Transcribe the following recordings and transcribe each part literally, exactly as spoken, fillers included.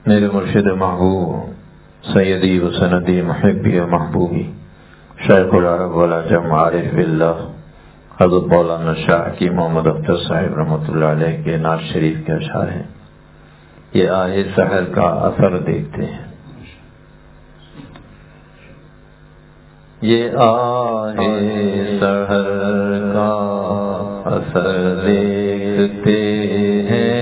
میرے مرشد محبوب سیدی و سندی محبی و محبوبی شیخ العرب والعجم عارف باللہ حضرت مولانا شاہ کی محمد اختر صاحب رحمۃ اللہ علیہ کے نعت شریف کے اشعار ہیں. یہ آہ سحر کا اثر دیکھتے ہیں. یہ آہ سحر کا اثر دیکھتے ہیں.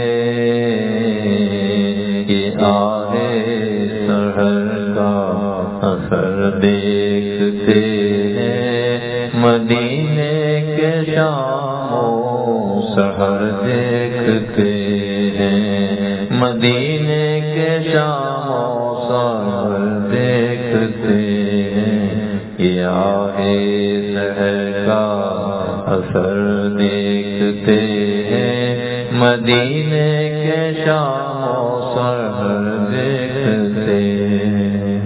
یہ آہ سحر کا اثر دیکھتے ہیں. مدینے کے شام و سحر دیکھتے ہیں. مدینے کے شام و سحر دیکھتے ہیں. یہ آہ سحر کا اثر دیکھتے ہیں. مدینے کے شام و سحر دیکھتے ہیں.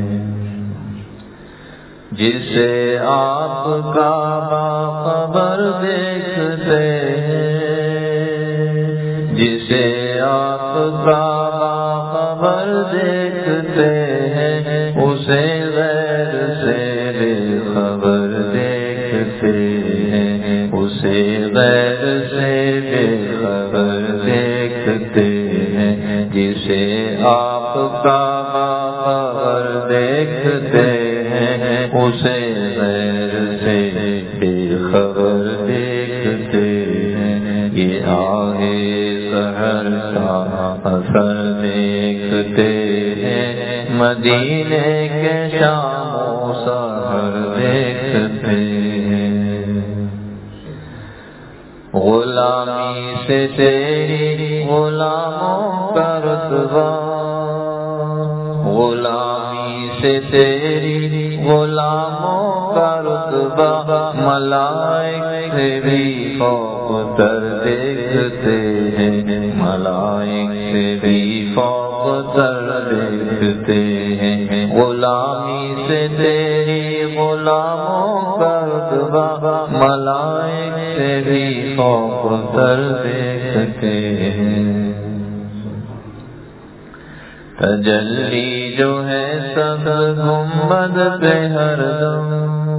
جسے آپ کا باخبر دیکھتے ہیں. جسے آپ کا باخبر دیکھتے ہیں. اسے غیر سے بے خبر دیکھتے ہیں. اسے غیر سے بے خبر دیکھتے ہیں. جسے آپ کا باخبر دیکھتے ہیں. اسے غیر سے بے خبر دیکھتے ہیں. یہ آہ سحر کا اثر دیکھتے ہیں. مدینے کے شام و سحر دیکھتے ہیں. غلامی سے تیری غلاموں کا رتبہ. غلامی سے تیری غلاموں کا رتبہ. ملائک سے بھی فوق تر دیکھتے ہیں. ملائک سے بھی فوق تر دیکھتے ہیں. غلامی سے تیری غلاموں کا رتبہ. ملائک سے بھی فوق تر دیکھتے ہیں. تجلی جو ہے سب گنبد پہ ہر دم.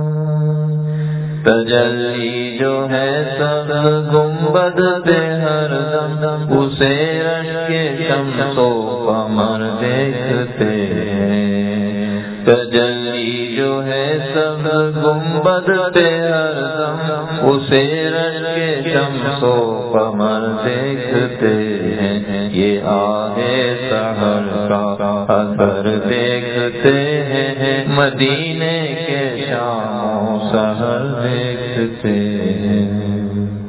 تجلی جو ہے سب گنبد پہ ہر دم. اسے رشک شمس و قمر دیکھتے ہیں. تجلی جو ہے سب گنبد پہ ہر دم. اسے رشک شمس و قمر دیکھتے ہیں. یہ آہ سحر کا اثر دیکھتے ہیں. مدینے کے شام و سحر دیکھتے ہیں.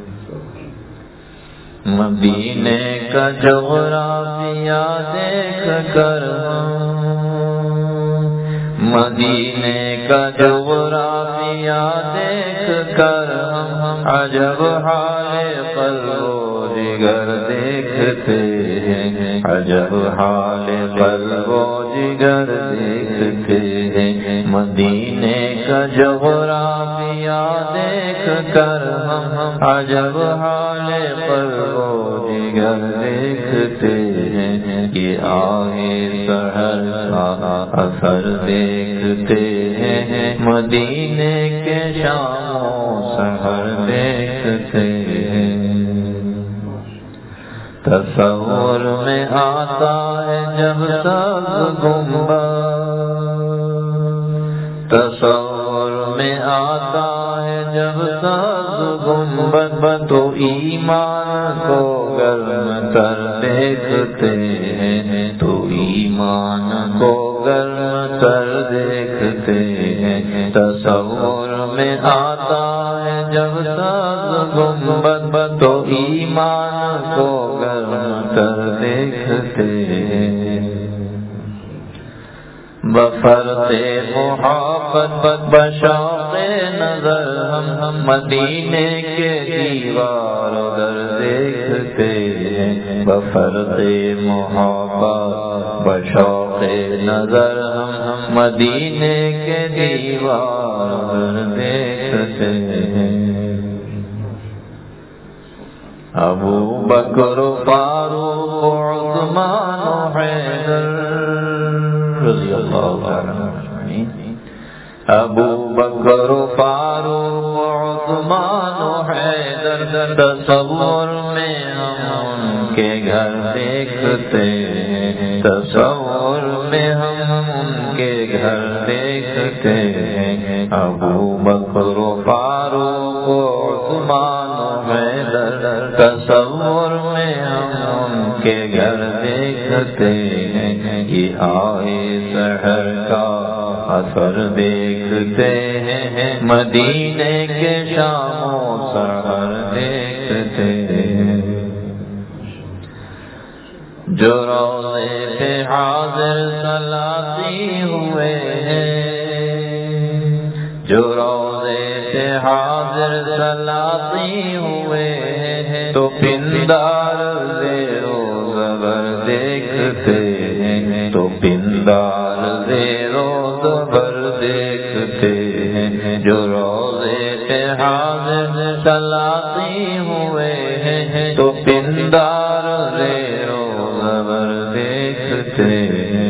مدینے کا جغرافیہ دیکھ کر مدینے کا جغرافیہ دیکھ کر ہم عجب حال قلب و جگر دیکھتے ہیں. عجب حال قلب و جگر دیکھتے ہیں. مدینے کا جغرافیہ دیکھ کر ہم عجب حال قلب و جگر دیکھتے ہیں. یہ آہ سحر کا اثر دیکھتے ہیں. مدینے کے شام و سحر دیکھتے ہیں. تصور میں آتا ہے جب سب گنبد. تصور میں آتا ہے جب سب گنبد. تو ایمان کو گرم کر دیکھتے ہیں. تو ایمان کو گرم کر دیکھتے ہیں. تصور میں آتا ہے جب سب گنبد. تو ایمان کو گرم کر دیکھتے ہیں. بفرط محبت بشوق نظر ہم مدینے کے دیوار در دیکھتے ہیں. بفرط محبت بشوق نظر ہم مدینے کے دیوار در دیکھتے ہیں. ابو بکر فاروق عثمان حیدر رضی اللہ عنہ، ابو بکر و فاروق و عثمان و حیدر، تصور میں ہم ان کے گھر دیکھتے ہیں، تصور میں ہم ان کے گھر دیکھتے ہیں، ابو بکر و فاروق و عثمان و حیدر، تصور میں ہم ان کے گھر دیکھتے ہیں، یہ آئے سحر کا اثر دیکھتے ہیں، مدینے کے شام و سحر دیکھتے ہیں، جو روضے پہ حاضر صلاتی ہوئے ہیں، جو روضے پہ حاضر صلاتی ہوئے ہیں، تو پندار زیر و زبر دیکھتے ہیں، تو پندار زیر و زبر دیکھتے ہیں، جو روضے پہ حاضر صلاتی ہوئے ہیں، تو پندار زیر و زبر دیکھتے ہیں،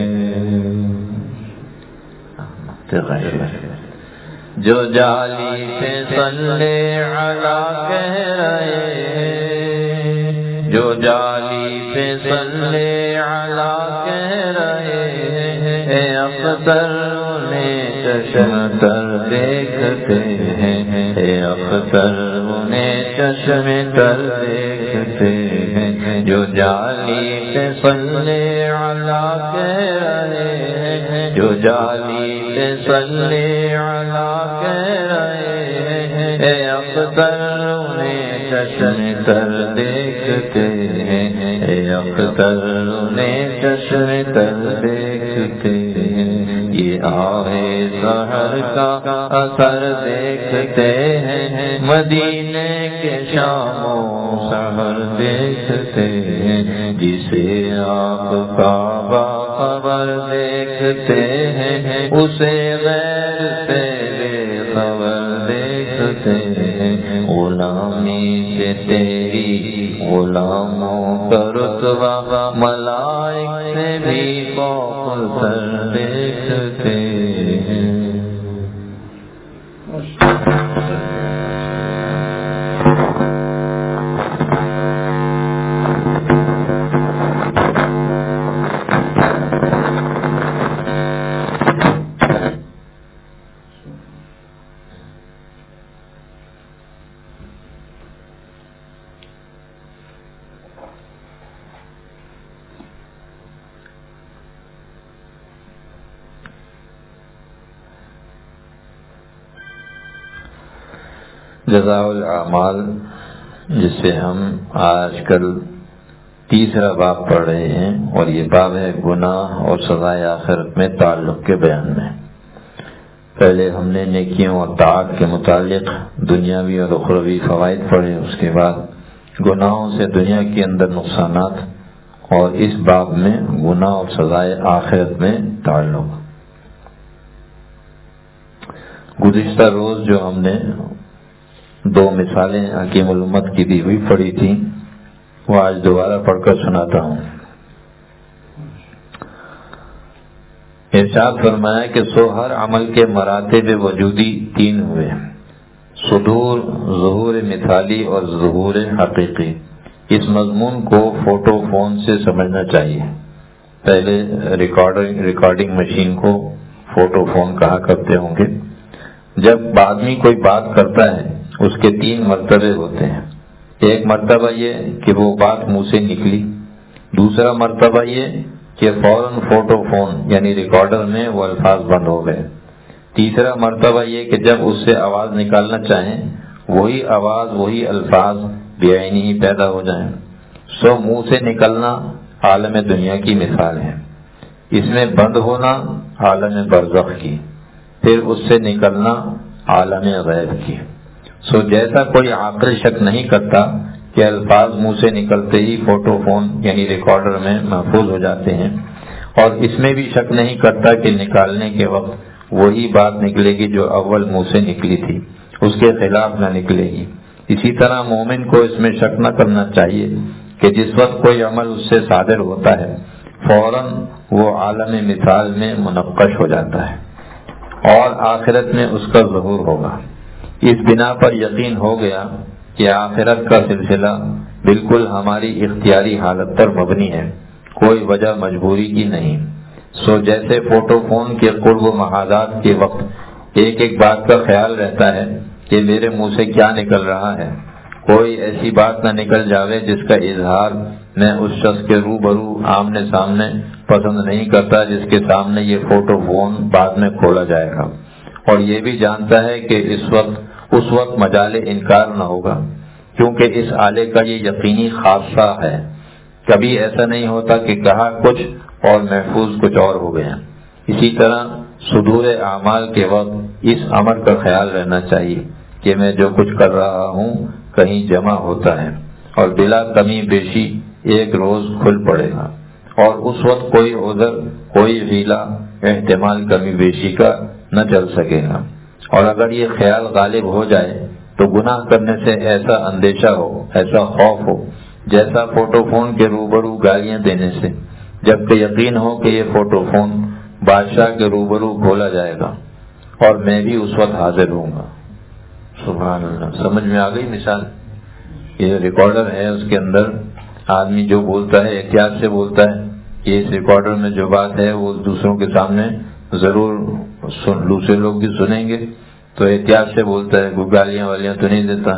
جو جالی پہ صلی علی کہہ رہے ہیں، جو جالی پہ صلی علی کہہ رہے ہیں، اے اختر انہیں چشم تر دیکھتے ہیں، اے اختر انہیں چشم تر دیکھتے ہیں، جو جالی پہ صلی علی کہہ رہے ہیں، جو جالی پہ صلی علی کہہ رہے ہیں، اے اختر انہیں چشم تر دیکھتے ہیں، اے اختر انہیں چشم تر دیکھتے ہیں، یہ آئے سحر کا اثر دیکھتے ہیں، مدینے کے شام و سحر دیکھتے ہیں، جسے آپ کا باخبر دیکھتے ہیں، اسے غیر سے بے خبر دیکھتے ہیں، غلامی سے تیری غلاموں کا رتبہ ملائک سے بھی فوق تر دیکھتے ہیں۔ جزاء الاعمال، جس سے ہم آج کل تیسرا باب پڑھ رہے ہیں، اور یہ باب ہے گناہ اور سزائے آخرت میں تعلق کے بیان میں۔ پہلے ہم نے نیکیوں اور طاعت کے متعلق دنیاوی اور اخروی فوائد پڑھے، اس کے بعد گناہوں سے دنیا کے اندر نقصانات، اور اس باب میں گناہ اور سزائے آخرت میں تعلق۔ گزشتہ روز جو ہم نے دو مثالیں حکیم الامت کی دی ہوئی پڑھی تھی، وہ آج دوبارہ پڑھ کر سناتا ہوں۔ ارشاد فرمایا کہ سو ہر عمل کے مراتب وجودی تین ہوئے، صدور، ظہور مثالی اور ظہور حقیقی۔ اس مضمون کو فوٹو فون سے سمجھنا چاہیے۔ پہلے ریکارڈنگ ریکارڈنگ مشین کو فوٹو فون کہا کرتے ہوں گے۔ جب آدمی کوئی بات کرتا ہے اس کے تین مرتبے ہوتے ہیں۔ ایک مرتبہ یہ کہ وہ بات منہ سے نکلی، دوسرا مرتبہ یہ کہ فوراً فوٹو فون یعنی ریکارڈر میں وہ الفاظ بند ہو گئے، تیسرا مرتبہ یہ کہ جب اس سے آواز نکالنا چاہیں وہی آواز وہی الفاظ بعینی ہی پیدا ہو جائیں۔ سو منہ سے نکلنا عالم دنیا کی مثال ہے، اس میں بند ہونا عالم برزخ کی، پھر اس سے نکلنا عالم غیب کی۔ سو جیسا کوئی عاقل شک نہیں کرتا کہ الفاظ منہ سے نکلتے ہی فوٹو فون یعنی ریکارڈر میں محفوظ ہو جاتے ہیں، اور اس میں بھی شک نہیں کرتا کہ نکالنے کے وقت وہی بات نکلے گی جو اول منہ سے نکلی تھی، اس کے خلاف نہ نکلے گی۔ اسی طرح مومن کو اس میں شک نہ کرنا چاہیے کہ جس وقت کوئی عمل اس سے صادر ہوتا ہے فوراً وہ عالم مثال میں منقش ہو جاتا ہے اور آخرت میں اس کا ظہور ہوگا۔ اس بنا پر یقین ہو گیا کہ آخرت کا سلسلہ بالکل ہماری اختیاری حالت پر مبنی ہے، کوئی وجہ مجبوری کی نہیں۔ سو جیسے فوٹو فون کے قرب و محاذات کے وقت ایک ایک بات کا خیال رہتا ہے کہ میرے منہ سے کیا نکل رہا ہے، کوئی ایسی بات نہ نکل جاوے جس کا اظہار میں اس شخص کے روبرو آمنے سامنے پسند نہیں کرتا، جس کے سامنے یہ فوٹو فون بعد میں کھولا جائے گا، اور یہ بھی جانتا ہے کہ اس وقت اس وقت مجال انکار نہ ہوگا، کیونکہ اس آلے کا یہ یقینی خاصہ ہے۔ کبھی ایسا نہیں ہوتا کہ کہا کچھ اور محفوظ کچھ اور ہو گیا۔ اسی طرح صدور اعمال کے وقت اس امر کا خیال رہنا چاہیے کہ میں جو کچھ کر رہا ہوں کہیں جمع ہوتا ہے اور بلا کمی بیشی ایک روز کھل پڑے گا، اور اس وقت کوئی عذر، کوئی حیلہ احتمال کمی بیشی کا نہ چل سکے گا۔ اور اگر یہ خیال غالب ہو جائے تو گناہ کرنے سے ایسا اندیشہ ہو، ایسا خوف ہو جیسا فوٹو فون کے روبرو گالیاں دینے سے، جبکہ یقین ہو کہ یہ فوٹو فون بادشاہ کے روبرو کھولا جائے گا اور میں بھی اس وقت حاضر ہوں گا۔ سبحان اللہ، سمجھ میں آ گئی مثال؟ یہ ریکارڈر ہے، اس کے اندر آدمی جو بولتا ہے احتیاط سے بولتا ہے کہ اس ریکارڈر میں جو بات ہے وہ دوسروں کے سامنے ضرور سن، دوسرے لوگ بھی سنیں گے، تو احتیاط سے بولتا ہے، کوئی گالیاں والیاں تو نہیں دیتا۔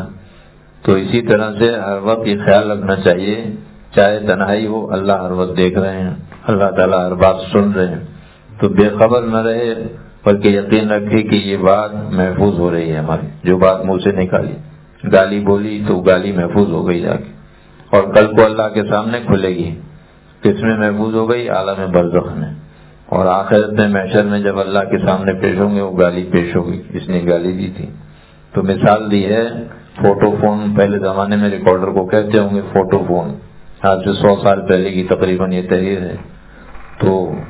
تو اسی طرح سے ہر وقت یہ خیال رکھنا چاہیے، چاہے تنہائی ہو، اللہ ہر وقت دیکھ رہے ہیں، اللہ تعالیٰ ہر بات سن رہے ہیں، تو بے خبر نہ رہے، بلکہ یقین رکھے کہ یہ بات محفوظ ہو رہی ہے ہماری، جو بات منہ سے نکالی، گالی بولی تو گالی محفوظ ہو گئی جا کے، اور کل کو اللہ کے سامنے کھلے گی، کس میں محفوظ ہو گئی؟ عالم برزخ میں، اور آخرت میں محشر میں جب اللہ کے سامنے پیش ہوں گے وہ گالی پیش ہوگی، اس نے گالی دی تھی۔ تو مثال دی ہے فوٹو فون، پہلے زمانے میں ریکارڈر کو کہتے ہوں گے فوٹو فون، آج سے سو سال پہلے کی تقریباً یہ تحریر ہے، تو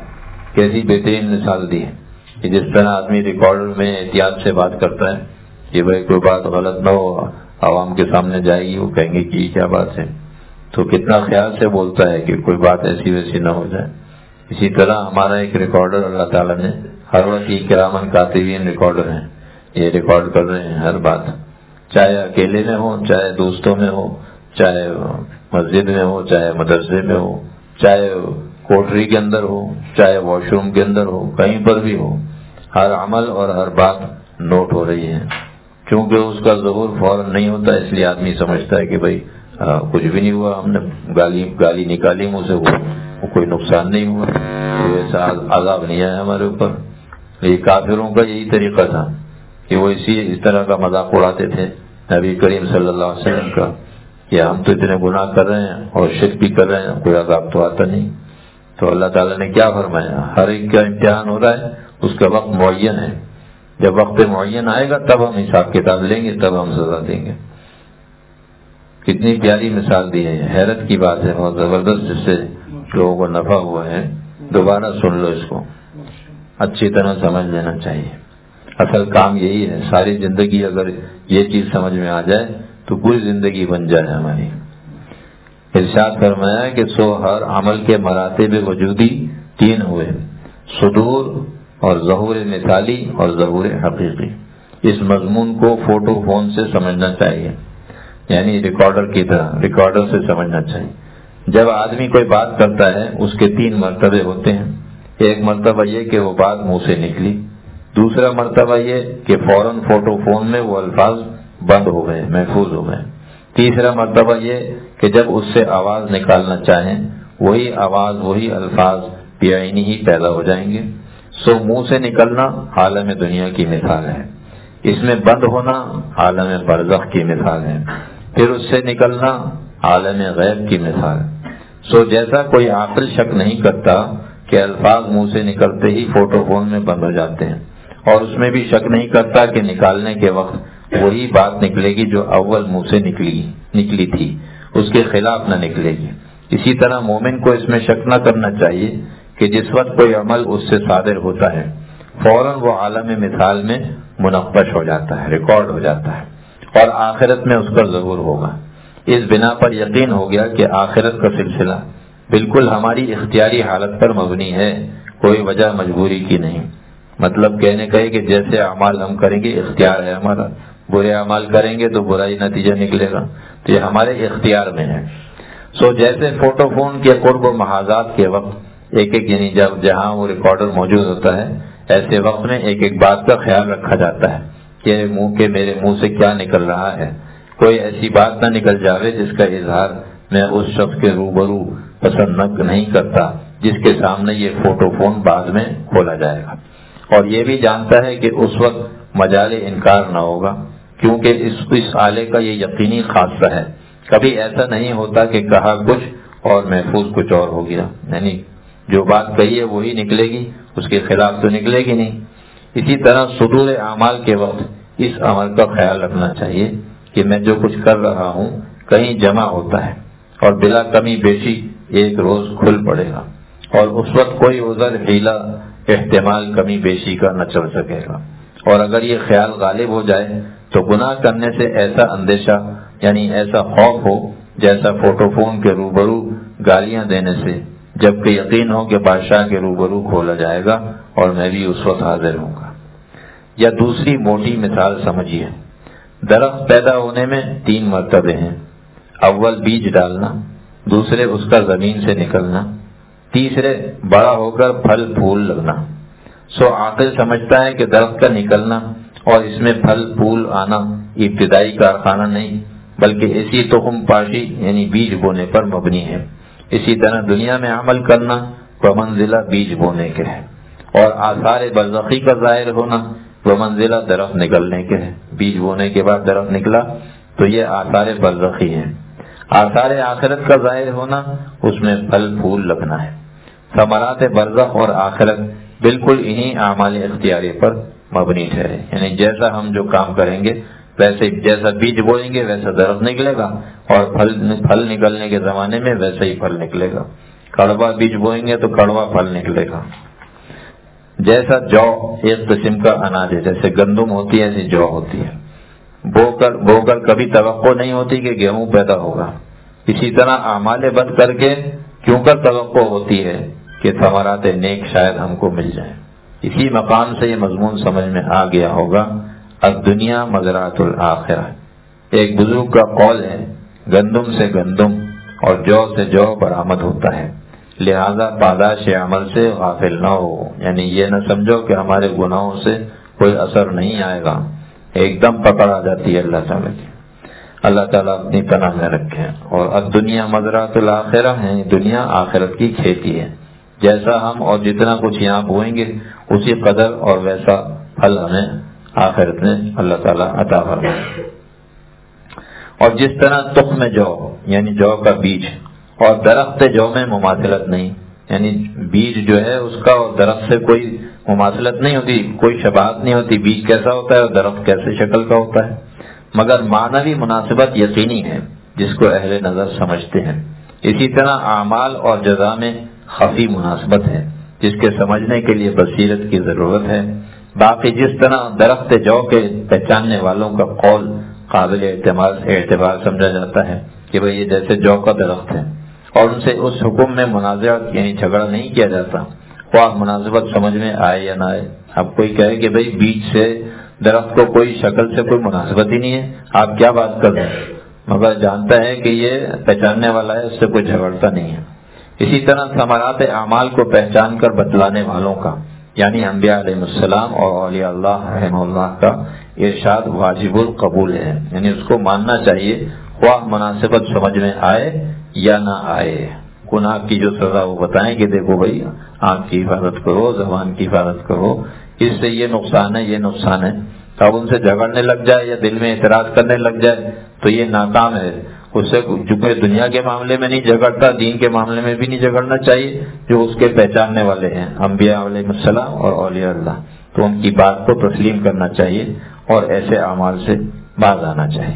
کیسی بہترین مثال دی ہے کہ جس طرح آدمی ریکارڈر میں احتیاط سے بات کرتا ہے کہ بھائی کوئی بات غلط نہ ہو، عوام کے سامنے جائے گی، وہ کہیں گے کہ یہ کیا بات ہے، تو کتنا خیال سے بولتا ہے کہ کوئی بات ایسی ویسی نہ ہو جائے۔ اسی طرح ہمارا ایک ریکارڈر اللہ تعالیٰ نے ہر وقت یہ کرامن کاتبین ریکارڈر ہیں، یہ ریکارڈ کر رہے ہیں ہر بات، چاہے اکیلے میں ہو، چاہے دوستوں میں ہو، چاہے مسجد میں ہو، چاہے مدرسے میں ہو، چاہے کوٹری کے اندر ہو، چاہے واش روم کے اندر ہو، کہیں پر بھی ہو، ہر عمل اور ہر بات نوٹ ہو رہی ہے۔ کیونکہ اس کا ظہور فوراً نہیں ہوتا، اس لیے آدمی سمجھتا ہے کہ بھائی کچھ بھی نہیں ہوا، ہم نے گالی گالی نکالی منہ سے، وہ کوئی نقصان نہیں ہوا، کوئی ایسا عذاب نہیں آیا ہمارے اوپر۔ یہ کافروں کا یہی طریقہ تھا کہ وہ اسی اس طرح کا مذاق اڑاتے تھے نبی کریم صلی اللہ علیہ وسلم کا کہ ہم تو اتنے گناہ کر رہے ہیں اور شرک بھی کر رہے ہیں، کوئی عذاب تو آتا نہیں۔ تو اللہ تعالیٰ نے کیا فرمایا؟ ہر ایک کا امتحان ہو رہا ہے، اس کا وقت معین ہے، جب وقت معین آئے گا تب ہم حساب کتاب لیں گے، تب ہم سزا دیں گے۔ کتنی پیاری مثال دی ہے، حیرت کی بات ہے، بہت زبردست، جس سے لوگوں کو نفع ہوا ہے۔ دوبارہ سن لو، اس کو اچھی طرح سمجھ لینا چاہیے۔ اصل کام یہی ہے، ساری زندگی اگر یہ چیز سمجھ میں آ جائے تو پوری زندگی بن جائے ہماری۔ ارشاد فرمایا کہ سو ہر عمل کے مراتب وجودی تین ہوئے، صدور اور ظہور مثالی اور ظہور حقیقی۔ اس مضمون کو فوٹو فون سے سمجھنا چاہیے، یعنی ریکارڈر کی طرح ریکارڈر سے سمجھنا چاہیے۔ جب آدمی کوئی بات کرتا ہے اس کے تین مرتبے ہوتے ہیں، ایک مرتبہ یہ کہ وہ بات منہ سے نکلی، دوسرا مرتبہ یہ کہ فوراً فوٹو فون میں وہ الفاظ بند ہو گئے، محفوظ ہو گئے، تیسرا مرتبہ یہ کہ جب اس سے آواز نکالنا چاہیں وہی آواز وہی الفاظ بعینی ہی پیدا ہو جائیں گے۔ سو منہ سے نکلنا عالم دنیا کی مثال ہے، اس میں بند ہونا عالم برزخ کی مثال ہے، پھر اس سے نکلنا عالم غیب کی مثال۔ سو جیسا کوئی عاقل شک نہیں کرتا کہ الفاظ منہ سے نکلتے ہی فوٹو فون میں بند ہو جاتے ہیں، اور اس میں بھی شک نہیں کرتا کہ نکالنے کے وقت وہی بات نکلے گی جو اول منہ سے نکلی نکلی تھی، اس کے خلاف نہ نکلے گی۔ اسی طرح مومن کو اس میں شک نہ کرنا چاہیے کہ جس وقت کوئی عمل اس سے صادر ہوتا ہے فوراً وہ عالم مثال میں منقش ہو جاتا ہے، ریکارڈ ہو جاتا ہے، اور آخرت میں اس کا ظہور ہوگا۔ اس بنا پر یقین ہو گیا کہ آخرت کا سلسلہ بالکل ہماری اختیاری حالت پر مبنی ہے، کوئی وجہ مجبوری کی نہیں۔ مطلب کہنے کا ہے کہ جیسے اعمال ہم کریں گے اختیار ہے ہمارا، برے اعمال کریں گے تو برا ہی نتیجہ نکلے گا، تو یہ ہمارے اختیار میں ہے۔ سو جیسے فوٹو فون کے قرب و محاذات کے وقت ایک ایک یعنی جب جہاں وہ ریکارڈر موجود ہوتا ہے، ایسے وقت میں ایک ایک بات کا خیال رکھا جاتا ہے کہ منہ کے میرے منہ سے کیا نکل رہا ہے، کوئی ایسی بات نہ نکل جاوے جس کا اظہار میں اس شخص کے روبرو پسند نہیں کرتا جس کے سامنے یہ فوٹو فون بعد میں کھولا جائے گا، اور یہ بھی جانتا ہے کہ اس وقت مجال انکار نہ ہوگا، کیونکہ اس اس آلے کا یہ یقینی خاصہ ہے، کبھی ایسا نہیں ہوتا کہ کہا کچھ اور محفوظ کچھ اور ہو گیا، یعنی جو بات کہی ہے وہی نکلے گی، اس کے خلاف تو نکلے گی نہیں۔ اسی طرح صدور اعمال کے وقت اس عمل کا خیال رکھنا چاہیے کہ میں جو کچھ کر رہا ہوں کہیں جمع ہوتا ہے اور بلا کمی بیشی ایک روز کھل پڑے گا، اور اس وقت کوئی عذر حیلہ احتمال کمی بیشی کا نہ چل سکے گا، اور اگر یہ خیال غالب ہو جائے تو گناہ کرنے سے ایسا اندیشہ یعنی ایسا خوف ہو جیسا فوٹو فون کے روبرو گالیاں دینے سے، جبکہ یقین ہو کہ بادشاہ کے روبرو کھولا جائے گا اور میں بھی اس وقت حاضر ہوں گا۔ یا دوسری موٹی مثال سمجھیے، درخت پیدا ہونے میں تین مرتبے ہیں، اول بیج ڈالنا، دوسرے اس کا زمین سے نکلنا، تیسرے بڑا ہو کر پھل پھول لگنا۔ سو عاقل سمجھتا ہے کہ درخت کا نکلنا اور اس میں پھل پھول آنا ابتدائی کارخانہ نہیں بلکہ اسی تخم پاشی یعنی بیج بونے پر مبنی ہے۔ اسی طرح دنیا میں عمل کرنا بمنزلہ بیج بونے کے ہے، اور آثار برزخی کا ظاہر ہونا بمنزلہ درخت نکلنے کے ہے۔ بیج بونے کے بعد درخت نکلا تو یہ آثار برزخی ہیں۔ آثار آخرت کا ظاہر ہونا اس میں پھل پھول لگنا ہے۔ ثمرات برزخ اور آخرت بالکل انہی اعمال اختیاری پر مبنی ٹھہرے، یعنی جیسا ہم جو کام کریں گے ویسے جیسا بیج بوئیں گے ویسا درخت نکلے گا، اور پھل پھل نکلنے کے زمانے میں ویسا ہی پھل نکلے گا۔ کڑوا بیج بوئیں گے تو کڑوا پھل نکلے گا۔ جیسا جو ایک قسم کا اناج ہے، جیسے گندم ہوتی ہے ایسی جو ہوتی ہے، بو کر بو کر کبھی توقع نہیں ہوتی کہ گیہوں پیدا ہوگا۔ اسی طرح اعمال بد کر کے کیوں کر توقع ہوتی ہے کہ ثمرات نیک شاید ہم کو مل جائیں۔ اسی مقام سے یہ مضمون سمجھ میں آ گیا ہوگا، الدنیا مزرعۃ الآخرہ۔ ایک بزرگ کا قول ہے، گندم سے گندم اور جو سے جو برآمد ہوتا ہے، لہذا پاداش عمل سے غافل نہ ہو، یعنی یہ نہ سمجھو کہ ہمارے گناہوں سے کوئی اثر نہیں آئے گا، ایک دم پکڑ آ جاتی ہے اللہ تعالیٰ کی۔ اللہ تعالیٰ اپنی پناہ میں رکھے۔ اور الدنیا مزرعۃ الآخرہ ہے، دنیا آخرت کی کھیتی ہے، جیسا ہم اور جتنا کچھ یہاں بوئیں گے اسی قدر اور ویسا پھل ہمیں آخرت میں اللہ تعالیٰ عطا فرمائے۔ اور جس طرح تخم جو یعنی جو کا بیج اور درخت جو میں مماثلت نہیں، یعنی بیج جو ہے اس کا اور درخت سے کوئی مماثلت نہیں ہوتی، کوئی شباہت نہیں ہوتی، بیج کیسا ہوتا ہے اور درخت کیسے شکل کا ہوتا ہے، مگر معنوی مناسبت یقینی ہے جس کو اہل نظر سمجھتے ہیں۔ اسی طرح اعمال اور جزا میں خفی مناسبت ہے جس کے سمجھنے کے لیے بصیرت کی ضرورت ہے۔ باقی جس طرح درخت جو کے پہچاننے والوں کا قول قابل اعتماد اعتبار سمجھا جاتا ہے کہ بھئی یہ جیسے جو کا درخت ہے، اور ان سے اس حکم میں منازعت یعنی جھگڑا نہیں کیا جاتا، خواہ مناسبت سمجھ میں آئے یا نہ آئے۔ اب کوئی کہے کہ بھئی بیج سے درخت کو کوئی شکل سے کوئی مناسبت ہی نہیں ہے، آپ کیا بات کر رہے ہیں، مگر جانتا ہے کہ یہ پہچاننے والا ہے، اس سے کوئی جھگڑتا نہیں ہے۔ اسی طرح ثمرات اعمال کو پہچان کر بتلانے والوں کا یعنی انبیاء علیہ السلام اور اولیاء اللہ رحمہ اللہ کا ارشاد واجب القبول ہے، یعنی اس کو ماننا چاہیے خواہ مناسبت سمجھ میں آئے یا نہ آئے۔ گناہ کی جو سزا وہ بتائیں کہ دیکھو بھائی آنکھ کی حفاظت کرو، زبان کی حفاظت کرو، اس سے یہ نقصان ہے یہ نقصان ہے، اب ان سے جھگڑنے لگ جائے یا دل میں اعتراض کرنے لگ جائے تو یہ ناکام ہے۔ اس سے چونکہ دنیا کے معاملے میں نہیں جھگڑتا، دین کے معاملے میں بھی نہیں جھگڑنا چاہیے، جو اس کے پہچاننے والے ہیں انبیاء علیہ السلام اور اولیاء اللہ، تو ان کی بات کو تسلیم کرنا چاہیے اور ایسے اعمال سے باز آنا چاہیے۔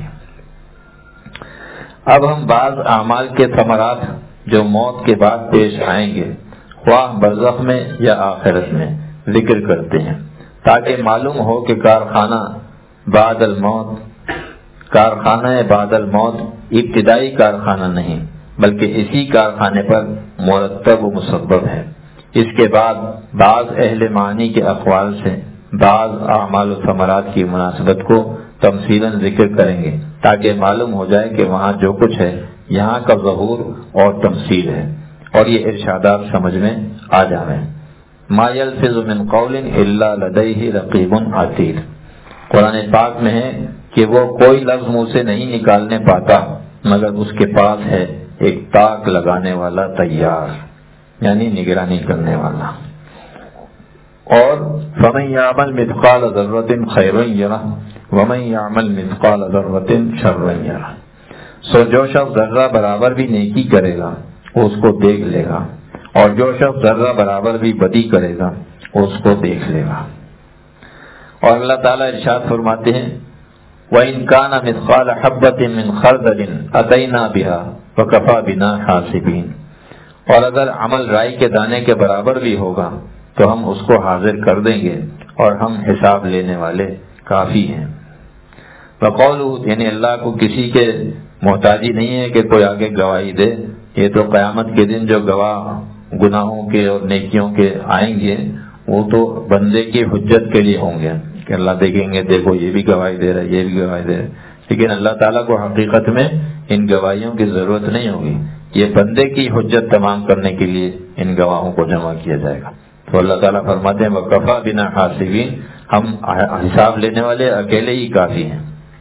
اب ہم بعض اعمال کے ثمرات جو موت کے بعد پیش آئیں گے، خواہ برزخ میں یا آخرت میں، ذکر کرتے ہیں تاکہ معلوم ہو کہ کارخانہ بعد الموت کارخانہ بعد الموت ابتدائی کارخانہ نہیں بلکہ اسی کارخانے پر مرتب و مسبب ہے۔ اس کے بعد بعض اہل معنی کے اقوال سے بعض اعمال و ثمرات کی مناسبت کو تمثیلاً ذکر کریں گے تاکہ معلوم ہو جائے کہ وہاں جو کچھ ہے یہاں کا ظہور اور تمثیل ہے، اور یہ ارشادات سمجھ میں آ جائیں۔ ما یلفظ من قول الا لدیہ رقیب عتید، قرآن پاک میں ہے کہ وہ کوئی لفظ منہ سے نہیں نکالنے پاتا مگر اس کے پاس ہے ایک تاک لگانے والا تیار، یعنی نگرانی کرنے والا۔ اور فمن یعمل مثقال ذرۃ خیرا یرہ ومن یعمل مثقال ذرۃ شرا یرہ، سو جو شخص ذرہ برابر بھی نیکی کرے گا وہ اس کو دیکھ لے گا، اور جو شخص ذرہ برابر بھی بدی کرے گا وہ اس کو دیکھ لے گا۔ اور اللہ تعالیٰ ارشاد فرماتے ہیں وَإِنْ كَانَ مِثْقَالَ حَبَّةٍ مِّنْ خَرْدَلٍ أَتَيْنَا بِهَا وَكَفَى بِنَا حَاسِبِينَ، اور اگر عمل رائی کے دانے کے برابر بھی ہوگا تو ہم اس کو حاضر کر دیں گے اور ہم حساب لینے والے کافی ہیں۔ وَقَوْلُهُ، یعنی اللہ کو کسی کے محتاجی نہیں ہے کہ کوئی آگے گواہی دے، یہ تو قیامت کے دن جو گواہ گناہوں کے اور نیکیوں کے آئیں گے وہ تو بندے کی حجت کے لیے ہوں گے کہ اللہ دیکھیں گے دیکھو یہ بھی گواہی دے رہا ہے، یہ بھی گواہی دے رہا ہے، لیکن اللہ تعالیٰ کو حقیقت میں ان گواہیوں کی ضرورت نہیں ہوگی، یہ بندے کی حجت تمام کرنے کے لیے ان گواہوں کو جمع کیا جائے گا۔ تو اللہ تعالیٰ فرماتے ہیں وَكَفَى بِنَا حَاسِبِينَ، ہم حساب لینے والے اکیلے ہی کافی ہیں۔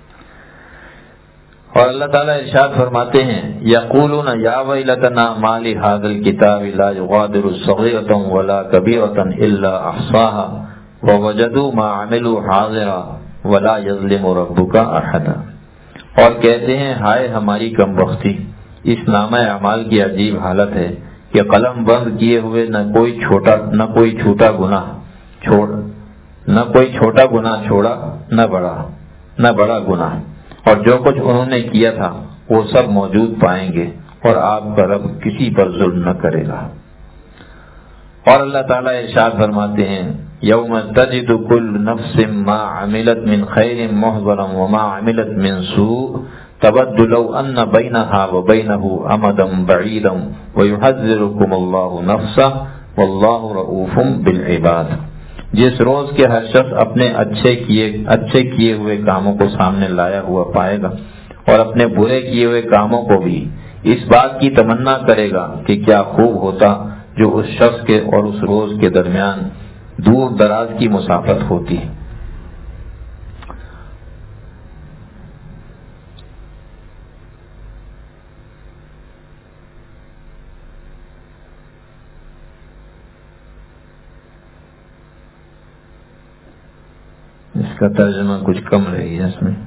اور اللہ تعالیٰ ارشاد فرماتے ہیں یقولون یا ویلتنا ما لهذا الكتاب لا یغادر صغیرة ولا کبیرة الا احصاها ووجدوا ما عملوا حاضرا ولا یظلم ربک احدا، اور کہتے ہیں ہائے ہماری کم بختی، اس نامہ اعمال کی عجیب حالت ہے کہ قلم بند کیے ہوئے نہ کوئی چھوٹا نہ کوئی چھوٹا گناہ چھوڑ نہ کوئی چھوٹا گناہ چھوڑا نہ بڑا نہ بڑا گناہ، اور جو کچھ انہوں نے کیا تھا وہ سب موجود پائیں گے، اور آپ کا رب کسی پر ظلم نہ کرے گا۔ اور اللہ تعالیٰ ارشاد فرماتے ہیں یوم تجد کل نفس ما عملت من خیر محضرا وما عملت من سوء تود لو ان بینها وبینه امدا بعیدا ویحذرکم اللہ نفسہ واللہ رؤوف بالعباد، جس روز کے ہر شخص اپنے اچھے کیے اچھے کیے ہوئے کاموں کو سامنے لایا ہوا پائے گا اور اپنے برے کیے ہوئے کاموں کو بھی اس بات کی تمنا کرے گا کہ کیا خوب ہوتا جو اس شخص کے اور اس روز کے درمیان دور دراز کی مسافت ہوتی۔ اس کا ترجمہ کچھ کم رہی ہے اس میں،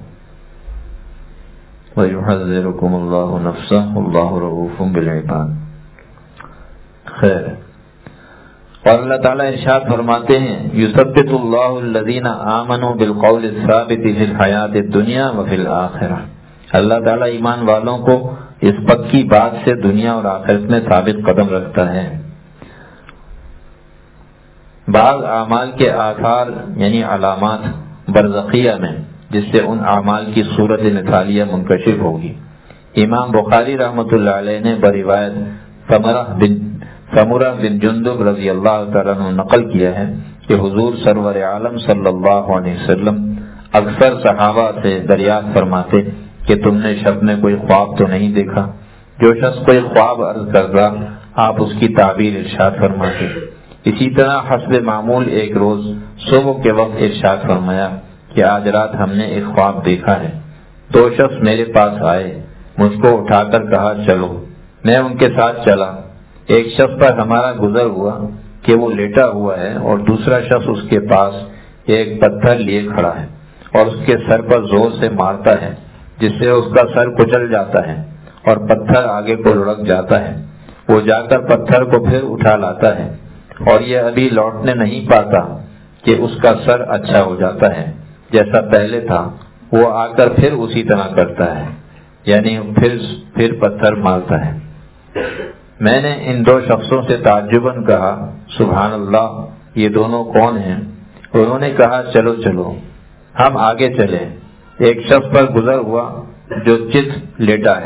وَيُحَذِّرُكُمُ اللَّهُ نَفْسَهُ وَاللَّهُ رَءُوفٌ بِالْعِبَادِ۔ خیر، اور اللہ تعالیٰ ارشاد فرماتے ہیں یثبت اللہ الذین آمنوا بالقول الثابت فی الحیات الدنیا وفی الآخرہ، اللہ تعالیٰ ایمان والوں کو اس پکی بات سے دنیا اور آخرت میں ثابت قدم رکھتا ہے۔ بعض اعمال کے آثار یعنی علامات برزخیہ میں جس سے ان اعمال کی صورت مثالیہ منکشف ہوگی۔ امام بخاری رحمۃ اللہ علیہ نے بروایت سمرہ بن سمرہ بن جندب رضی اللہ تعالیٰ عنہ نقل کیا ہے کہ حضور سرور عالم صلی اللہ علیہ وسلم اکثر صحابہ سے دریافت فرماتے کہ تم نے شب میں کوئی خواب تو نہیں دیکھا؟ جو شخص کوئی خواب عرض کرتا آپ اس کی تعبیر ارشاد فرماتے۔ اسی طرح حسب معمول ایک روز صبح کے وقت ارشاد فرمایا کہ آج رات ہم نے ایک خواب دیکھا ہے۔ دو شخص میرے پاس آئے، مجھ کو اٹھا کر کہا چلو، میں ان کے ساتھ چلا۔ ایک شخص پر ہمارا گزر ہوا کہ وہ لیٹا ہوا ہے اور دوسرا شخص اس کے پاس ایک پتھر لیے کھڑا ہے اور اس کے سر پر زور سے مارتا ہے جس سے اس کا سر کچل جاتا ہے اور پتھر آگے کو لڑک جاتا ہے۔ وہ جا کر پتھر کو پھر اٹھا لاتا ہے اور یہ ابھی لوٹنے نہیں پاتا کہ اس کا سر اچھا ہو جاتا ہے جیسا پہلے تھا۔ وہ آ کر پھر اسی طرح کرتا ہے، یعنی پھر پھر پتھر مارتا ہے۔ میں نے ان دو شخصوں سے تعجباً کہا سبحان اللہ، یہ دونوں کون ہیں؟ انہوں نے کہا چلو چلو ہم آگے چلے۔ ایک شخص پر گزر ہوا جو چت لیٹا ہے،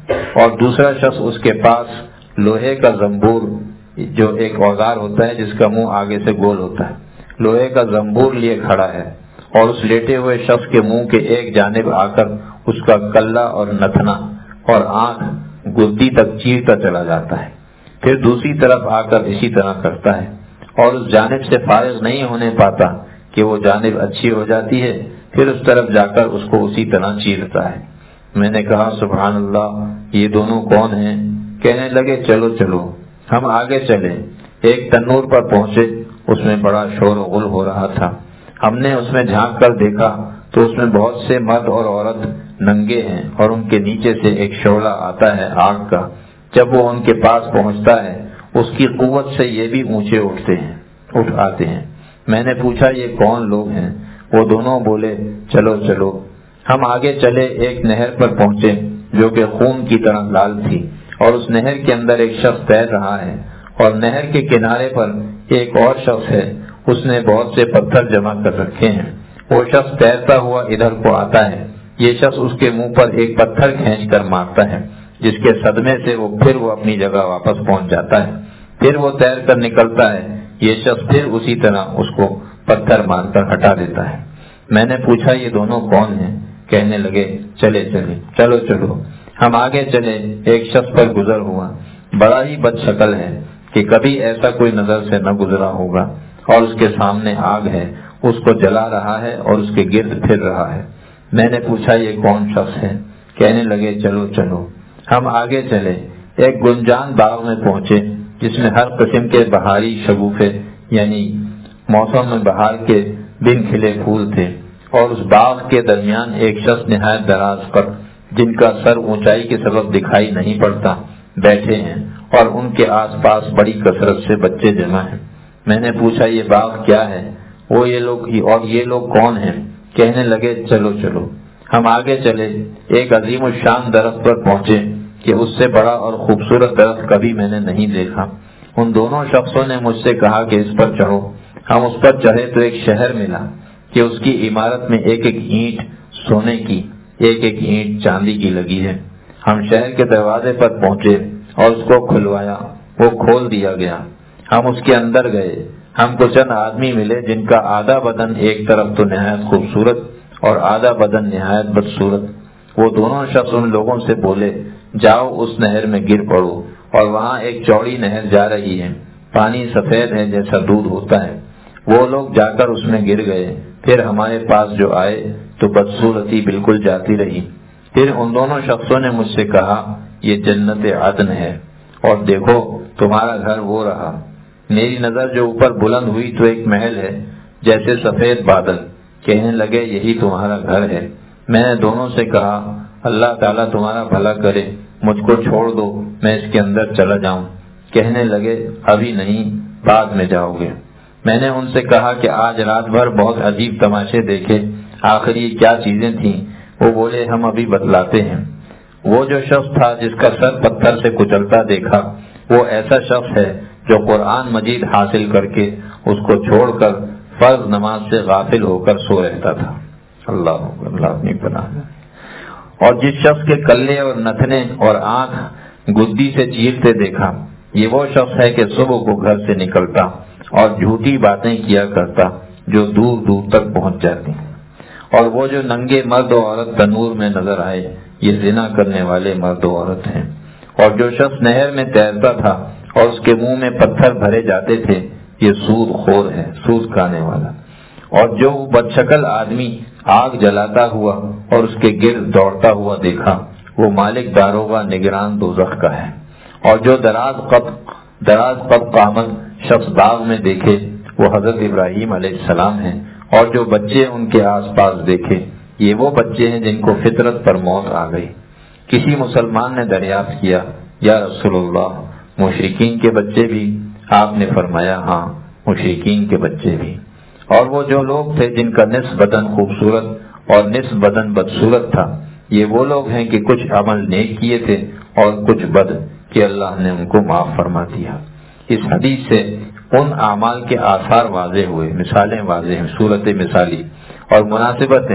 اور دوسرا شخص اس کے پاس لوہے کا زنبور، جو ایک اوزار ہوتا ہے جس کا منہ آگے سے گول ہوتا ہے، لوہے کا زنبور لیے کھڑا ہے، اور اس لیٹے ہوئے شخص کے منہ کے ایک جانب آ کر اس کا کلہ اور نتنا اور آنکھ گدی تک چیرتا چلا جاتا ہے، پھر دوسری طرف آ کر اسی طرح کرتا ہے، اور اس جانب سے فارغ نہیں ہونے پاتا کہ وہ جانب اچھی ہو جاتی ہے، پھر اس طرف جا کر اس کو اسی طرح چیرتا ہے۔ میں نے کہا سبحان اللہ، یہ دونوں کون ہیں؟ کہنے لگے چلو چلو۔ ہم آگے چلے، ایک تنور پر پہنچے، اس میں بڑا شور و غل ہو رہا تھا۔ ہم نے اس میں جھانک کر دیکھا تو اس میں بہت سے مرد اور عورت ننگے ہیں، اور ان کے نیچے سے ایک شعلہ آتا ہے آگ کا۔ جب وہ ان کے پاس پہنچتا ہے اس کی قوت سے یہ بھی اونچے اٹھتے ہیں اٹھ آتے ہیں۔ میں نے پوچھا یہ کون لوگ ہیں؟ وہ دونوں بولے چلو چلو۔ ہم آگے چلے، ایک نہر پر پہنچے جو کہ خون کی طرح لال تھی، اور اس نہر کے اندر ایک شخص تیر رہا ہے، اور نہر کے کنارے پر ایک اور شخص ہے، اس نے بہت سے پتھر جمع کر رکھے ہیں۔ وہ شخص تیرتا ہوا ادھر کو آتا ہے، یہ شخص اس کے منہ پر ایک پتھر کھینچ کر مارتا ہے، جس کے صدمے سے وہ پھر وہ اپنی جگہ واپس پہنچ جاتا ہے۔ پھر وہ تیر کر نکلتا ہے، یہ شخص پھر اسی طرح اس کو پتھر مار کر ہٹا دیتا ہے۔ میں نے پوچھا یہ دونوں کون ہیں؟ کہنے لگے چلے چلے چلو چلو۔ ہم آگے چلے، ایک شخص پر گزر ہوا، بڑا ہی بد شکل ہے کہ کبھی ایسا کوئی نظر سے نہ گزرا ہوگا، اور اس کے سامنے آگ ہے، اس کو جلا رہا ہے اور اس کے گرد پھر رہا ہے۔ میں نے پوچھا یہ کون شخص ہے؟ کہنے لگے چلو چلو۔ ہم آگے چلے، ایک گنجان باغ میں پہنچے جس میں ہر قسم کے بہاری شگوفے یعنی موسم میں بہار کے بن کھلے پھول تھے، اور اس باغ کے درمیان ایک شخص نہایت دراز پر، جن کا سر اونچائی کے سبب دکھائی نہیں پڑتا، بیٹھے ہیں، اور ان کے آس پاس بڑی کثرت سے بچے جمع ہیں۔ میں نے پوچھا یہ باغ کیا ہے؟ وہ یہ لوگ اور یہ لوگ کون ہیں؟ کہنے لگے چلو چلو۔ ہم آگے چلے، ایک عظیم الشان درخت پر پہنچے کہ اس سے بڑا اور خوبصورت درخت کبھی میں نے نہیں دیکھا۔ ان دونوں شخصوں نے مجھ سے کہا کہ اس پر چڑھو۔ ہم اس پر چڑھے تو ایک شہر ملا کہ اس کی عمارت میں ایک ایک اینٹ سونے کی، ایک ایک اینٹ چاندی کی لگی ہے۔ ہم شہر کے دروازے پر پہنچے اور اس کو کھلوایا، وہ کھول دیا گیا۔ ہم اس کے اندر گئے، ہم کو چند آدمی ملے جن کا آدھا بدن ایک طرف تو نہایت خوبصورت اور آدھا بدن نہایت بدصورت۔ وہ دونوں شخص ان لوگوں سے بولے جاؤ اس نہر میں گر پڑو، اور وہاں ایک چوڑی نہر جا رہی ہے، پانی سفید ہے جیسا دودھ ہوتا ہے۔ وہ لوگ جا کر اس میں گر گئے، پھر ہمارے پاس جو آئے تو بدصورتی بالکل جاتی رہی۔ پھر ان دونوں شخصوں نے مجھ سے کہا یہ جنت عدن ہے، اور دیکھو تمہارا گھر وہ رہا۔ میری نظر جو اوپر بلند ہوئی تو ایک محل ہے جیسے سفید بادل۔ کہنے لگے یہی تمہارا گھر ہے۔ میں نے دونوں سے کہا اللہ تعالیٰ تمہارا بھلا کرے، مجھ کو چھوڑ دو، میں اس کے اندر چلا جاؤں۔ کہنے لگے ابھی نہیں، بعد میں جاؤ گے۔ میں نے ان سے کہا کہ آج رات بھر بہت عجیب تماشے دیکھے، آخر یہ کیا چیزیں تھیں؟ وہ بولے ہم ابھی بتلاتے ہیں۔ وہ جو شخص تھا جس کا سر پتھر سے کچلتا دیکھا، وہ ایسا شخص ہے جو قرآن مجید حاصل کر کے اس کو چھوڑ کر فرض نماز سے غافل ہو کر سو رہتا تھا۔ اللہ اللہ اپنی پناہ میں۔ اور جس شخص کے کلے اور نتنے اور آنکھ گدی سے چیرتے دیکھا، یہ وہ شخص ہے کہ صبح کو گھر سے نکلتا اور جھوٹی باتیں کیا کرتا جو دور دور تک پہنچ جاتی ہیں۔ اور وہ جو ننگے مرد و عورت تنور میں نظر آئے، یہ زنا کرنے والے مرد و عورت ہیں۔ اور جو شخص نہر میں تیرتا تھا اور اس کے منہ میں پتھر بھرے جاتے تھے، یہ سود خور ہے، سود کھانے والا۔ اور جو بدشکل آدمی آگ جلاتا ہوا اور اس کے گرد دوڑتا ہوا دیکھا، وہ مالک داروغہ نگران دوزخ کا ہے۔ اور جو دراز قد دراز قد قامت شخص باغ میں دیکھے، وہ حضرت ابراہیم علیہ السلام ہیں۔ اور جو بچے ان کے آس پاس دیکھے، یہ وہ بچے ہیں جن کو فطرت پر موت آ گئی۔ کسی مسلمان نے دریافت کیا یا رسول اللہ، مشرکین کے بچے بھی؟ آپ نے فرمایا ہاں، مشرکین کے بچے بھی۔ اور وہ جو لوگ تھے جن کا نصف بدن خوبصورت اور نصف بدن بدصورت تھا، یہ وہ لوگ ہیں کہ کچھ عمل نیک کیے تھے اور کچھ بد، کہ اللہ نے ان کو معاف فرما دیا۔ اس حدیث سے ان اعمال کے آثار واضح ہوئے، مثالیں واضح ہیں، صورت مثالی اور مناسبتیں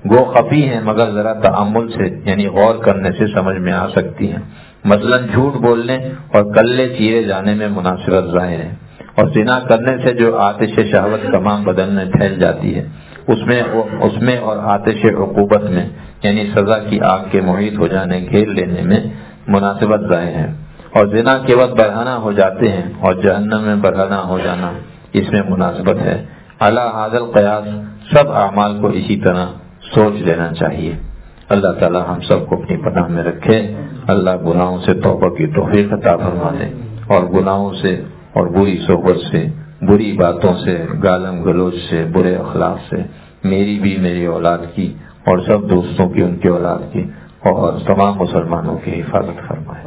گو خفی ہیں مگر ذرا تأمل سے یعنی غور کرنے سے سمجھ میں آ سکتی ہیں. مثلا جھوٹ بولنے اور کلے چیرے جانے میں مناسبت ظاہر ہے، اور زنا کرنے سے جو آتش شہوت تمام بدن میں پھیل جاتی ہے اس میں اس میں اور آتش عقوبت میں یعنی سزا کی آگ کے محیط ہو جانے گھیر لینے میں مناسبت ظاہر ہے. اور زنا کے وقت برہنہ ہو جاتے ہیں اور جہنم میں برہنہ ہو جانا اس میں مناسبت ہے. اعلیٰ حاضر قیاس سب اعمال کو اسی طرح سوچ لینا چاہیے. اللہ تعالی ہم سب کو اپنی پناہ میں رکھے. اللہ گناہوں سے توبہ کی توفیق عطا فرما دے، اور گناہوں سے اور بری صحبت سے، بری باتوں سے، گالم گلوچ سے، برے اخلاق سے میری بھی، میری اولاد کی اور سب دوستوں کی، ان کی اولاد کی اور تمام مسلمانوں کی حفاظت فرمائے.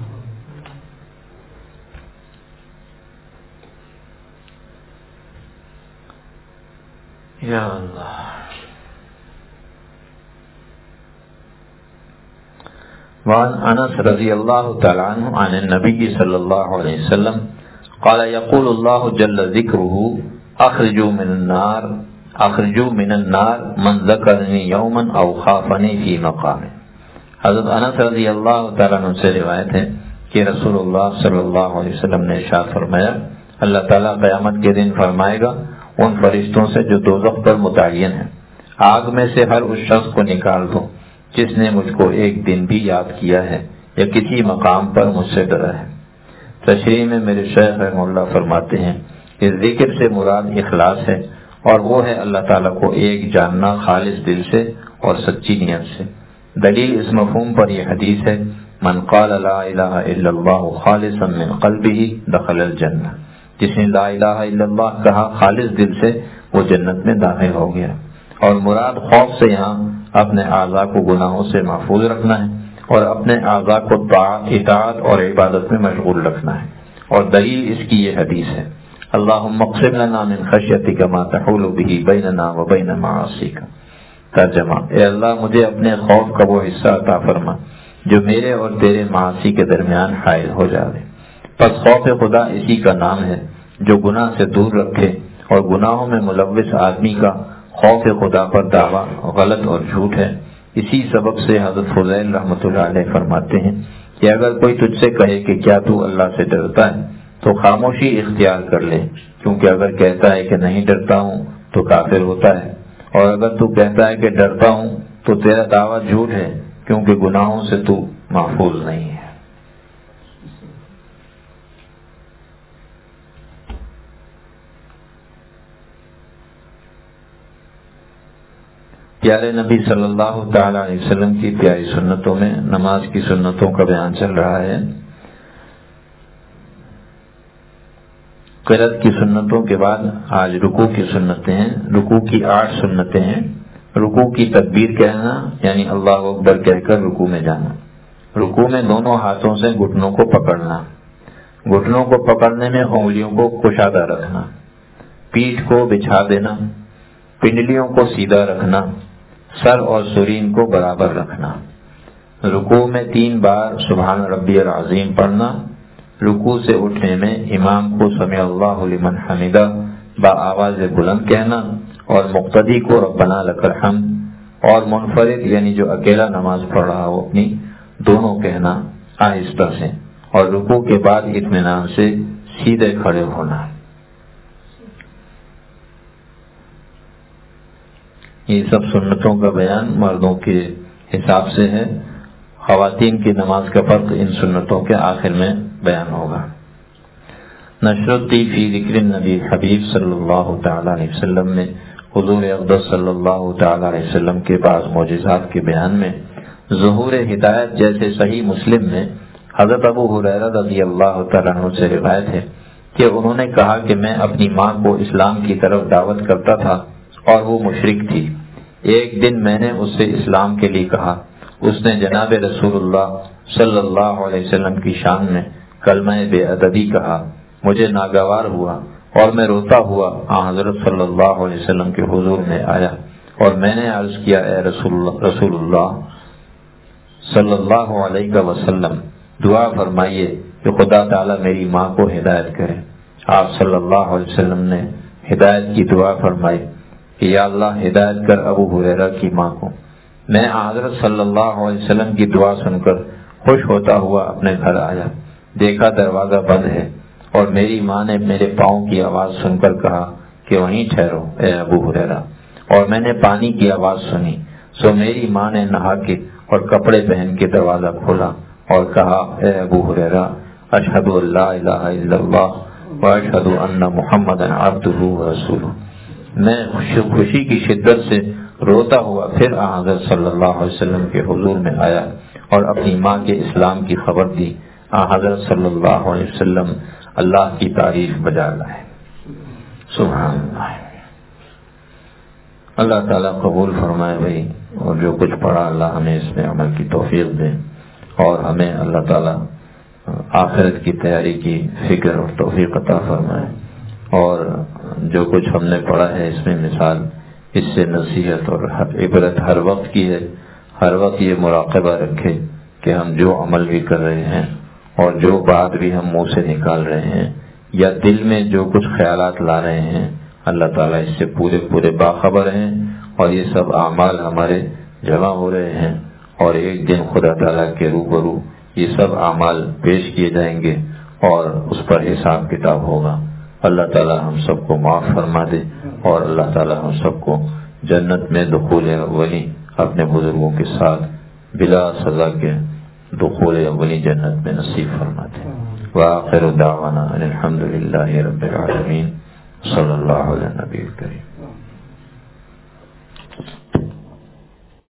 یا اللہ. وعن انس رضی اللہ تعالی عنہ عن النبی صلی اللہ علیہ وسلم قال یقول اللہ جل ذکرہ اخرجوا من النار اخرجوا من النار من ذکرنی یوما او خافنی فی مقام. حضرت انس رضی اللہ تعالی عنہ سے روایت ہے کہ رسول اللہ صلی اللہ علیہ وسلم نے ارشاد فرمایا، اللہ تعالیٰ قیامت کے دن فرمائے گا ان فرشتوں سے جو دوزخ پر متعین ہیں، آگ میں سے ہر اس شخص کو نکال دو جس نے مجھ کو ایک دن بھی یاد کیا ہے یا کسی مقام پر مجھ سے ڈرا ہے. تشریح میں میرے شیخ رحمہ اللہ فرماتے ہیں کہ ذکر سے مراد اخلاص ہے، اور وہ ہے اللہ تعالیٰ کو ایک جاننا خالص دل سے اور سچی نیت سے. دلیل اس مفہوم پر یہ حدیث ہے، من قال لا الہ الا اللہ خالصا من قلبہ دخل الجنہ. جس نے لا الہ الا اللہ کہا خالص دل سے وہ جنت میں داخل ہو گیا. اور مراد خوف سے یہاں اپنے اعضاء کو گناہوں سے محفوظ رکھنا ہے اور اپنے اعضاء کو اطاعت اور عبادت میں مشغول رکھنا ہے. اور دلیل اس کی یہ حدیث ہے، اللہم اقسم لنا من خشیتک ما تحول به بیننا وبین معاصیک. ترجمہ، اے اللہ مجھے اپنے خوف کا وہ حصہ عطا فرما جو میرے اور تیرے معاصی کے درمیان حائل ہو جاوے. پس خوف خدا اسی کا نام ہے جو گناہ سے دور رکھے، اور گناہوں میں ملوث آدمی کا خوف خدا پر دعویٰ غلط اور جھوٹ ہے. اسی سبب سے حضرت فضیل رحمۃ اللہ علیہ فرماتے ہیں کہ اگر کوئی تجھ سے کہے کہ کیا تو اللہ سے ڈرتا ہے تو خاموشی اختیار کر لے، کیونکہ اگر کہتا ہے کہ نہیں ڈرتا ہوں تو کافر ہوتا ہے، اور اگر تو کہتا ہے کہ ڈرتا ہوں تو تیرا دعویٰ جھوٹ ہے، کیونکہ گناہوں سے تو محفوظ نہیں ہے. پیارے نبی صلی اللہ تعالی علیہ وسلم کی پیاری سنتوں میں نماز کی سنتوں کا بیان چل رہا ہے. قرأت کی سنتوں کے بعد آج رکوع کی سنتیں ہیں. رکوع کی آٹھ سنتیں ہیں. رکوع کی تکبیر کہنا یعنی اللہ اکبر کہہ کر رکوع میں جانا. رکوع میں دونوں ہاتھوں سے گھٹنوں کو پکڑنا. گھٹنوں کو پکڑنے میں انگلیوں کو کشادہ رکھنا. پیٹھ کو بچھا دینا. پنڈلیوں کو سیدھا رکھنا. سر اور سرین کو برابر رکھنا. رکوع میں تین بار سبحان ربی العظیم پڑھنا. رکوع سے اٹھنے میں امام کو سمع اللہ لمن حمدہ با آواز بلند کہنا اور مقتدی کو ربنا لک الحمد، اور منفرد یعنی جو اکیلا نماز پڑھ رہا ہو اپنی دونوں کہنا آہستہ سے، اور رکوع کے بعد اطمینان سے سیدھے کھڑے ہونا. یہ سب سنتوں کا بیان مردوں کے حساب سے ہے. خواتین کی نماز کا فرق ان سنتوں کے آخر میں بیان ہوگا. نشرتی فی ذکر النبی حبیب صلی اللہ تعالی علیہ وسلم میں حضور اقدس صلی اللہ تعالی علیہ وسلم کے بعض معجزات کے بیان میں ظہور ہدایت جیسے صحیح مسلم میں حضرت ابو ہریرہ رضی اللہ تعالیٰ عنہ سے روایت ہے کہ انہوں نے کہا کہ میں اپنی ماں کو اسلام کی طرف دعوت کرتا تھا اور وہ مشرک تھی. ایک دن میں نے اس سے اسلام کے لیے کہا. اس نے جناب رسول اللہ صلی اللہ علیہ وسلم کی شان میں کلمہ بے ادبی کہا. مجھے ناگوار ہوا اور میں روتا ہوا آن حضرت صلی اللہ علیہ وسلم کے حضور میں آیا اور میں نے عرض کیا، اے رسول اللہ رسول اللہ صلی اللہ علیہ وسلم دعا فرمائیے کہ خدا تعالیٰ میری ماں کو ہدایت کرے. آپ صلی اللہ علیہ وسلم نے ہدایت کی دعا فرمائی کہ یا اللہ ہدایت کر ابو ہریرہ کی ماں کو۔ میں حضرت صلی اللہ علیہ وسلم کی دعا سن کر خوش ہوتا ہوا اپنے گھر آیا، دیکھا دروازہ بند ہے، اور میری ماں نے میرے پاؤں کی آواز سن کر کہا کہ وہیں ٹھہرو اے ابو ہریرہ، اور میں نے پانی کی آواز سنی، سو میری ماں نے نہا کے اور کپڑے پہن کے دروازہ کھولا اور کہا اے ابو ہریرہ اشہد ان لا الہ الا اللہ واشہد ان محمدا عبدہ ورسولہ۔ میں خوشی کی شدت سے روتا ہوا پھر حضرت صلی اللہ علیہ وسلم کے حضور میں آیا اور اپنی ماں کے اسلام کی خبر دی۔ حضرت صلی اللہ علیہ وسلم اللہ کی تعریف بجا لائے۔ سبحان اللہ۔ اللہ تعالیٰ قبول فرمائے بھائی، اور جو کچھ پڑھا اللہ ہمیں اس میں عمل کی توفیق دے، اور ہمیں اللہ تعالیٰ آخرت کی تیاری کی فکر اور توفیق عطا فرمائے، اور جو کچھ ہم نے پڑھا ہے اس میں مثال، اس سے نصیحت اور عبرت ہر وقت کی ہے۔ ہر وقت یہ مراقبہ رکھے کہ ہم جو عمل بھی کر رہے ہیں اور جو بات بھی ہم منہ سے نکال رہے ہیں یا دل میں جو کچھ خیالات لا رہے ہیں، اللہ تعالیٰ اس سے پورے پورے باخبر ہیں، اور یہ سب اعمال ہمارے جمع ہو رہے ہیں، اور ایک دن خدا تعالیٰ کے روبرو یہ سب اعمال پیش کیے جائیں گے اور اس پر حساب کتاب ہوگا۔ اللہ تعالیٰ ہم سب کو معاف فرما دے، اور اللہ تعالیٰ ہم سب کو جنت میں دخول اولی اپنے بزرگوں کے ساتھ بلا سزا کے دخول اولی جنت میں نصیب فرما دے۔ وآخر دعوانا ان الحمد للہ رب العالمین، صلی اللہ علیہ نبی کریم۔